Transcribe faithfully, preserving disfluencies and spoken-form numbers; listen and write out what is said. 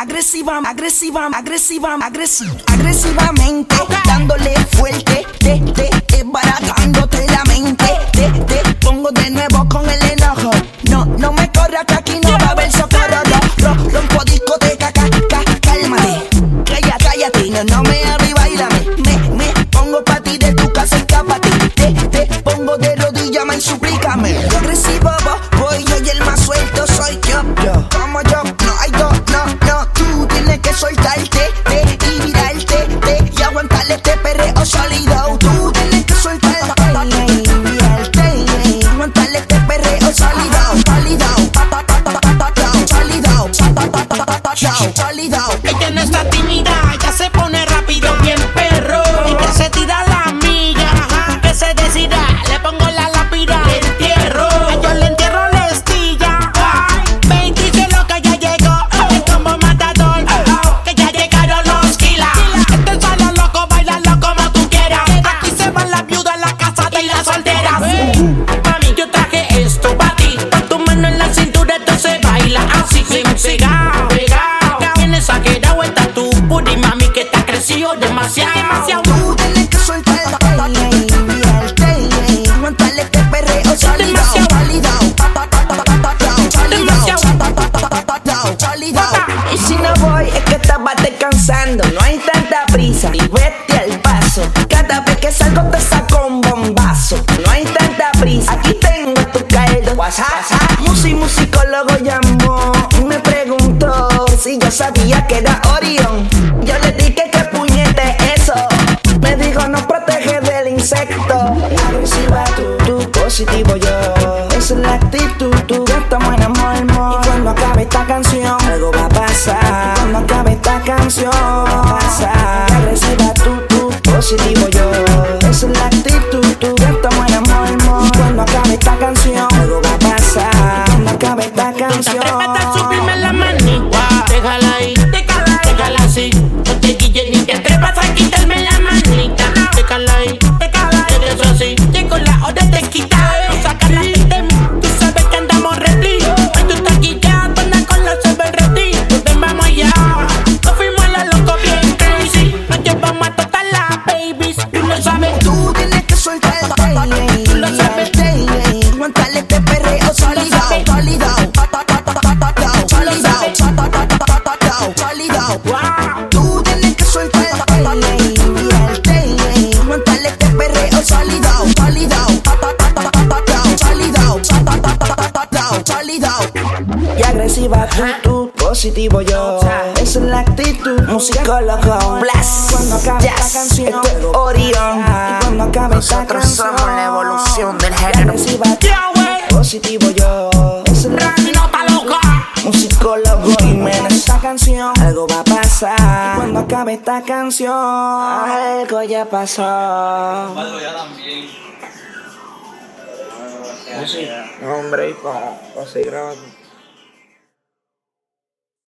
agresiva, agresiva, agresiva, agresiva, agresivamente, dándole fuerte, te, te, desbaratándote la mente, te, te pongo de nuevo con el enojo. No, no me corra que aquí no va a haber socorro. Ro, ro, rompo discoteca, ca, ca, cálmate, calla, cállate, no, no me abrí, bailame, me, me pongo pa' ti de tu casa, escápate, te, te pongo de rodillas, me suplícame. Yo agresivo, vos, voy yo y el más suelto soy yo, yo, como yo, no hay dos, no, no, tú tienes que soltarte, te, y virarte, te, y aguantarle este perreo sólido. Tú tienes que soltarte, y virarte, y aguantarle este perreo sólido, sólido, sólido, sólido. Ella no está tímida, ya se pone rápido, bien perro, y que se tira la amiga, ajá, que se decida, le pongo la lápida, le entierro, yo le entierro la estilla, ven, dice lo que ya llegó, es como matador, que ya llegaron los kilas, este es solo loco, bailalo como tú quieras, aquí se van las viudas, las casadas y las solteras. Mami, yo traje esto para ti, pon tu mano en la cintura, entonces baila así, sin pegado, pegado, bien exagerado está tu booty, mami, que te ha crecido demasiado, demasiado. Tú tienes que soltarte, y virarte, y aguantarle este perreo sólido, sólido, sólido. Y si no voy es que estabas descansando, no hay tanta prisa y vete al paso. Cada vez que salgo te saco un bombazo, no hay tanta prisa. Aquí tengo tu caldo, WhatsApp. Musi musicólogo llamó y me preguntó si yo sabía que era Orión. Yo le dije que puñete eso, me dijo no protege del insecto. Agresiva tú, tú positivo yo, esa es la actitud, tú estamos en amor. Y cuando acabe esta canción algo va a pasar, cuando acabe esta canción va a pasar. Agresiva tú, tú positivo yo, esa es la actitud, tú estamos en amor. Y cuando acabe esta canción algo va a pasar, cuando acabe esta canción. Atrévete a subirme la manigua, déjala ahí, déjala, déjala así, no te guilles ni te atrevas a quitarme la manita, déjala ahí, déjala, eso así, llegó la hora de quitar, no sacarla de mí, tú sabes que andamos ready, hoy tú estás guillando, anda con la super ready, nos vamos allá, nos fuimos a la loco bien crazy, nos llevamos a todas las babies, tú lo sabes, Tú tienes que soltarte, tú lo sabes, y aguantarle este perreo sólido, sólido, sólido, sólido. wow. Tú tienes que soltarte, y virarte, y aguantarle este perreo sólido, sólido, sólido, sólido. Y agresiva tú, tú, positivo yo, esa es la actitud. Musicólogo, blast. Cuando acabe esta canción, esto es Orión. Y cuando acabe esta canción, somos la evolución del género. agresiva tú, Yeah, wey. positivo yo, esa es la Randy no está loca. musicólogo Jiménez. Esta canción algo va a pasar, y cuando acabe esta canción algo ya pasó. Algo ya también. Hombre, y para seguir grabando.